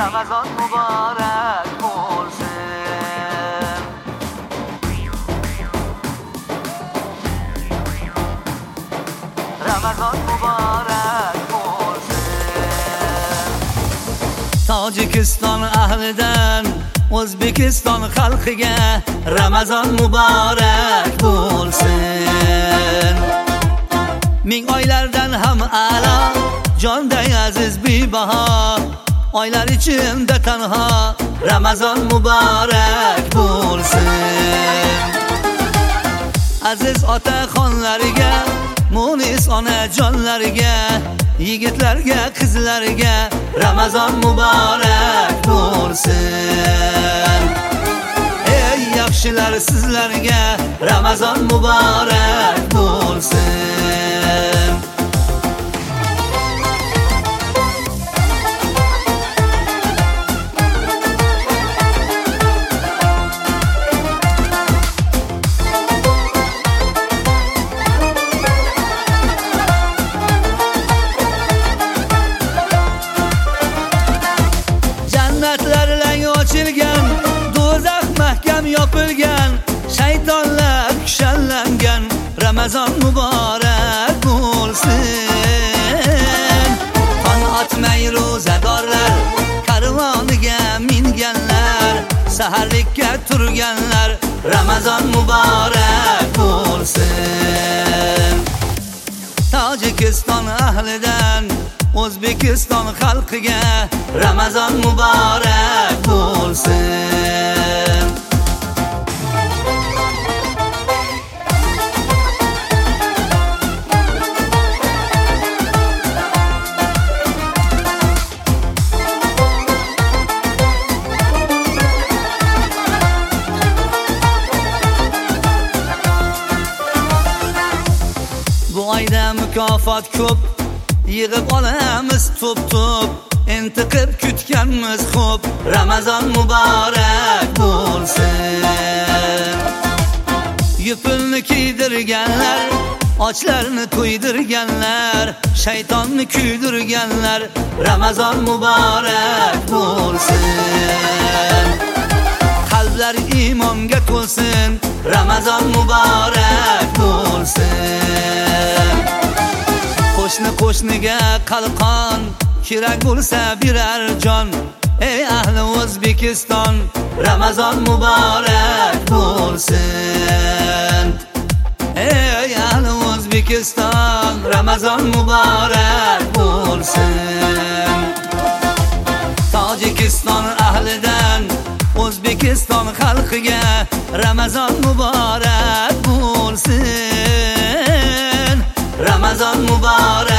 Ramazon muborak bo'lsin. Ramazon muborak bo'lsin. Tojikiston ahlidan O'zbekiston xalqiga Ramazon muborak bo'lsin. Ming oylardan ham a'lo, jonday aziz bebaho, oylar ichimda tanho Ramazon muborak bo'lsin. Aziz otaxonlariga, munis onajonlariga, yigitlarga, qizlarga Ramazon muborak bo'lsin. Ey yaxshilar, sizlarga Ramazon muborak bo'lsin. Ochilgan, do'zax mahkam yopilgan, shaytonlar kushanlangan Ramazon muborak bo'lsin. Qon otmay ro'zadorlar karvoniga minganlar, saharlikka turganlar Ramazon muborak bo'lsin. Tojikiston ahlidan O'zbekiston xalqiga Ramazon muborak bo'lsin. Bu oyda mukofot ko'p, yig'ib olamiz to'p-to'p, intiqib kutganmiz xo'p Ramazon muborak bo'lsin. Yupilni kiydirganlar, ochlarni to'ydirganlar, shaytonni kuydirganlar Ramazon muborak bo'lsin. Qalblar iymonga to'lsin, Ramazon muborak bo'lsin. Qo'shniga qalqon, kerak bo'lsa birar jon. Ey ahli O'zbekiston, Ramazon muborak bo'lsin. Ey ahli O'zbekiston, Ramazon muborak bo'lsin. Tojikiston ahlidan O'zbekiston xalqiga Ramazon muborak bo'lsin. Ramazon muborak